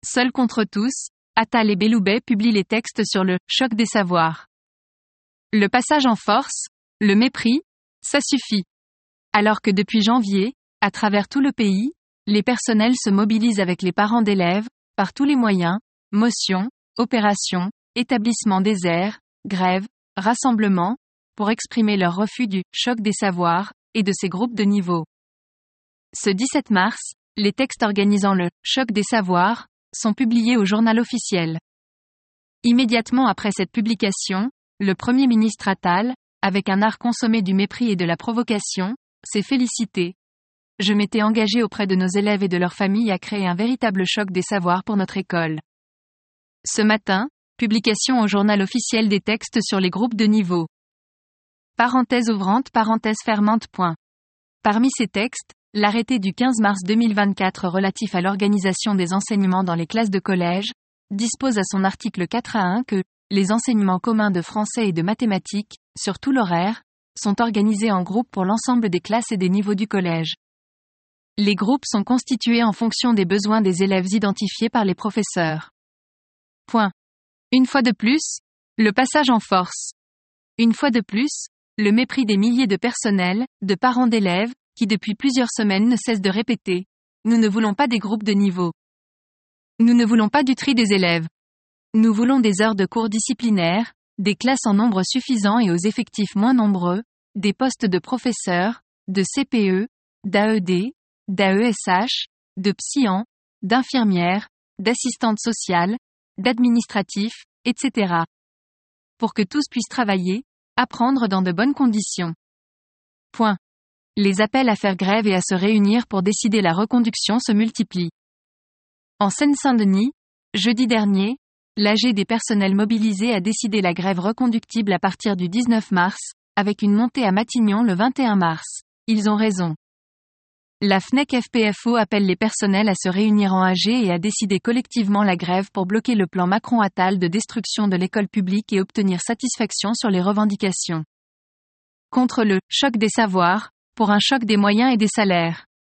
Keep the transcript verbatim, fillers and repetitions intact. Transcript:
Seuls contre tous, Attal et Belloubet publient les textes sur le « choc des savoirs ». Le passage en force, le mépris, ça suffit. Alors que depuis janvier, à travers tout le pays, les personnels se mobilisent avec les parents d'élèves, par tous les moyens, motions, opérations, établissements déserts, grèves, rassemblements, pour exprimer leur refus du « choc des savoirs » et de ses groupes de niveau. Ce dix-sept mars, les textes organisant le « choc des savoirs » sont publiés au journal officiel. Immédiatement après cette publication, le Premier ministre Attal, avec un art consommé du mépris et de la provocation, s'est félicité. Je m'étais engagé auprès de nos élèves et de leurs familles à créer un véritable choc des savoirs pour notre école. Ce matin, publication au journal officiel des textes sur les groupes de niveau. Parenthèse ouvrante, parenthèse fermante. Point. Parmi ces textes, l'arrêté du quinze mars deux mille vingt-quatre relatif à l'organisation des enseignements dans les classes de collège, dispose à son article quatre A un que les enseignements communs de français et de mathématiques, sur tout l'horaire, sont organisés en groupe pour l'ensemble des classes et des niveaux du collège. Les groupes sont constitués en fonction des besoins des élèves identifiés par les professeurs. Point. Une fois de plus, le passage en force. Une fois de plus, le mépris des milliers de personnels, de parents d'élèves, qui depuis plusieurs semaines ne cessent de répéter « Nous ne voulons pas des groupes de niveau. Nous ne voulons pas du tri des élèves. Nous voulons des heures de cours disciplinaires, des classes en nombre suffisant et aux effectifs moins nombreux, des postes de professeurs, de C P E, d'A E D, d'A E S H, de psyan, d'infirmières, d'assistantes sociales, d'administratifs, et cetera. Pour que tous puissent travailler, apprendre dans de bonnes conditions. Point. Les appels à faire grève et à se réunir pour décider la reconduction se multiplient. En Seine-Saint-Denis, jeudi dernier, l'A G des personnels mobilisés a décidé la grève reconductible à partir du dix-neuf mars, avec une montée à Matignon le vingt et un mars. Ils ont raison. La F N E C F P F O appelle les personnels à se réunir en A G et à décider collectivement la grève pour bloquer le plan Macron-Attal de destruction de l'école publique et obtenir satisfaction sur les revendications. Contre le « choc des savoirs », pour un choc des moyens et des salaires.